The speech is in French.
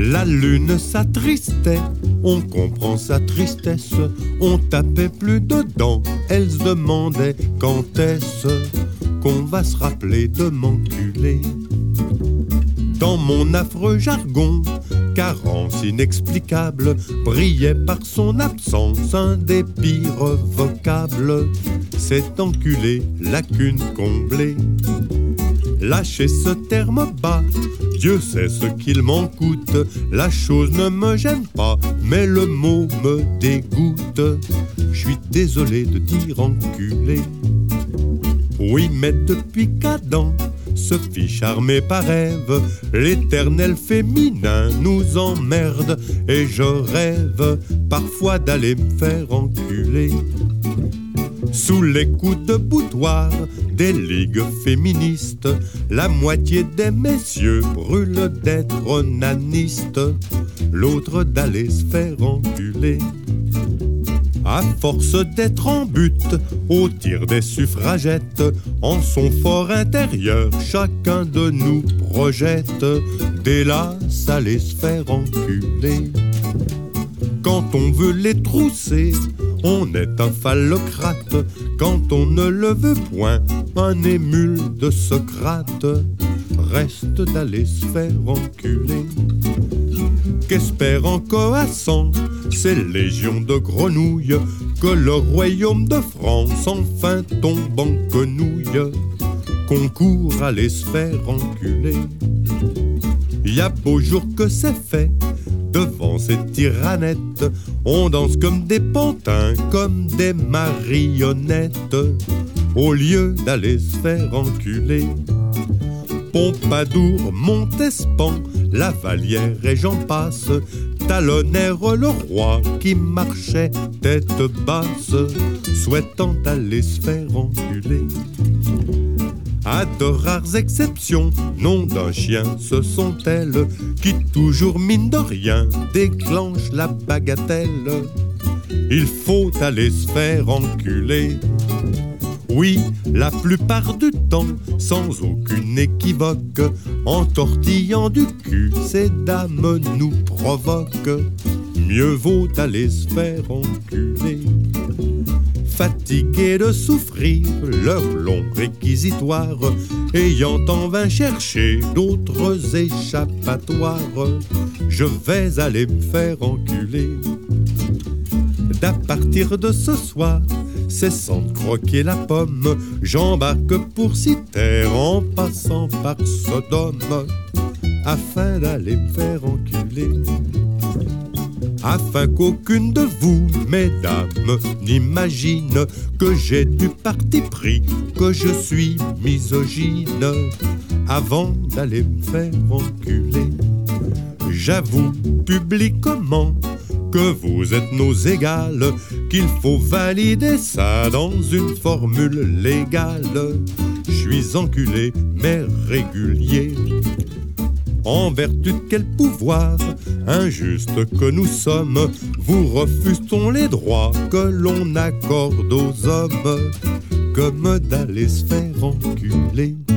La lune s'attristait, on comprend sa tristesse. On tapait plus dedans, elle se demandait quand est-ce qu'on va se rappeler de m'enculer. Dans mon affreux jargon, carence inexplicable, brillait par son absence un des pires vocables. C'est enculé, lacune comblée. Lâchez ce terme bas, Dieu sait ce qu'il m'en coûte. La chose ne me gêne pas, mais le mot me dégoûte. Je suis désolé de dire enculé. Oui, mais depuis qu'Adam se fit charmer par Ève, l'éternel féminin nous emmerde. Et je rêve parfois d'aller me faire enculer. Sous les coups de boutoir des ligues féministes, la moitié des messieurs brûlent d'être onanistes, l'autre d'aller se faire enculer. À force d'être en but au tir des suffragettes, en son fort intérieur, chacun de nous projette dès là, aller se faire enculer. Quand on veut les trousser, on est un phallocrate. Quand on ne le veut point, un émule de Socrate. Reste d'aller se faire enculer. Qu'espèrent en coassant ces légions de grenouilles, que le royaume de France enfin tombe en quenouille, qu'on court aller se faire enculer. Y a beau jour que c'est fait, devant ces tyrannettes, on danse comme des pantins, comme des marionnettes, au lieu d'aller se faire enculer. Pompadour, Montespan, Lavallière et j'en passe talonnèrent le roi qui marchait tête basse, souhaitant aller se faire enculer. À de rares exceptions, nom d'un chien, ce sont elles qui toujours mine de rien déclenchent la bagatelle. Il faut aller se faire enculer. Oui, la plupart du temps, sans aucune équivoque, en tortillant du cul, ces dames nous provoquent. Mieux vaut aller se faire enculer. Fatigués de souffrir leur long réquisitoire, ayant en vain cherché d'autres échappatoires, je vais aller me faire enculer. D'à partir de ce soir, cessant de croquer la pomme, j'embarque pour Citer en passant par Sodome, afin d'aller me faire enculer. Afin qu'aucune de vous, mesdames, n'imagine que j'ai du parti pris, que je suis misogyne, avant d'aller me faire enculer. J'avoue publiquement que vous êtes nos égales, qu'il faut valider ça dans une formule légale. Je suis enculé mais régulier. En vertu de quel pouvoir injuste que nous sommes, vous refusons les droits que l'on accorde aux hommes, comme d'aller se faire enculer.